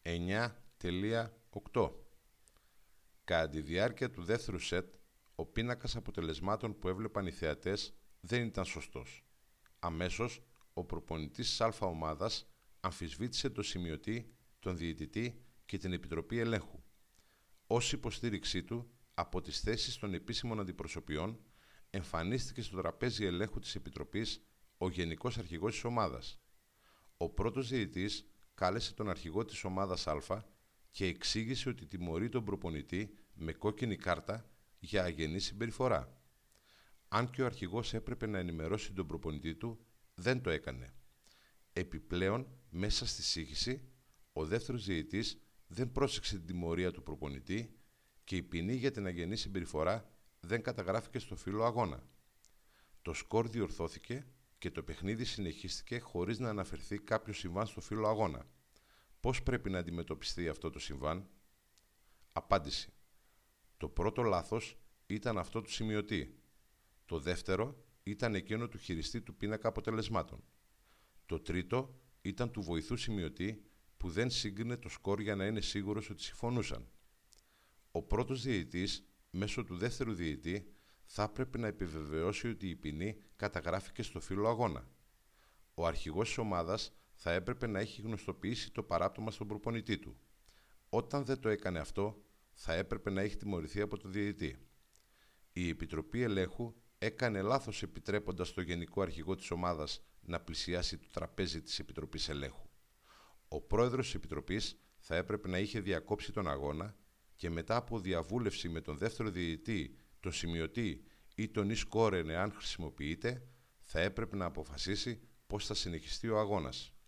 9.8. Κατά τη διάρκεια του δεύτερου σετ, ο πίνακας αποτελεσμάτων που έβλεπαν οι θεατές δεν ήταν σωστός. Αμέσως, ο προπονητής της Α ομάδας αμφισβήτησε το σημειωτή, τον διαιτητή και την Επιτροπή Ελέγχου. Ως υποστήριξή του, από τις θέσεις των επίσημων αντιπροσωπιών, εμφανίστηκε στο τραπέζι ελέγχου της Επιτροπής ο Γενικός Αρχηγός της ομάδας. Ο πρώτος διαιτητής κάλεσε τον αρχηγό της ομάδας Α και εξήγησε ότι τιμωρεί τον προπονητή με κόκκινη κάρτα για αγενή συμπεριφορά. Αν και ο αρχηγός έπρεπε να ενημερώσει τον προπονητή του, δεν το έκανε. Επιπλέον, μέσα στη σύγχυση, ο δεύτερος διαιτητής δεν πρόσεξε την τιμωρία του προπονητή και η ποινή για την αγενή συμπεριφορά δεν καταγράφηκε στο φύλλο αγώνα. Το σκορ διορθώθηκε και το παιχνίδι συνεχίστηκε χωρίς να αναφερθεί κάποιο συμβάν στο φύλλο αγώνα. Πώς πρέπει να αντιμετωπιστεί αυτό το συμβάν? Απάντηση. Το πρώτο λάθος ήταν αυτό του σημειωτή. Το δεύτερο ήταν εκείνο του χειριστή του πίνακα αποτελεσμάτων. Το τρίτο ήταν του βοηθού σημειωτή που δεν σύγκρινε το σκορ για να είναι σίγουρος ότι συμφωνούσαν. Ο πρώτος διαιτητής, μέσω του δεύτερου διαιτητή, θα έπρεπε να επιβεβαιώσει ότι η ποινή καταγράφηκε στο φύλλο αγώνα. Ο αρχηγός της ομάδας θα έπρεπε να έχει γνωστοποιήσει το παράπτωμα στον προπονητή του. Όταν δεν το έκανε αυτό, θα έπρεπε να έχει τιμωρηθεί από τον διαιτητή. Η Επιτροπή Ελέγχου έκανε λάθος επιτρέποντας τον Γενικό Αρχηγό της ομάδας να πλησιάσει το τραπέζι της Επιτροπής Ελέγχου. Ο πρόεδρος της Επιτροπής θα έπρεπε να είχε διακόψει τον αγώνα και μετά από διαβούλευση με τον δεύτερο διαιτητή, τον σημειωτή ή τον e-scorer εάν χρησιμοποιείται, θα έπρεπε να αποφασίσει πώς θα συνεχιστεί ο αγώνας.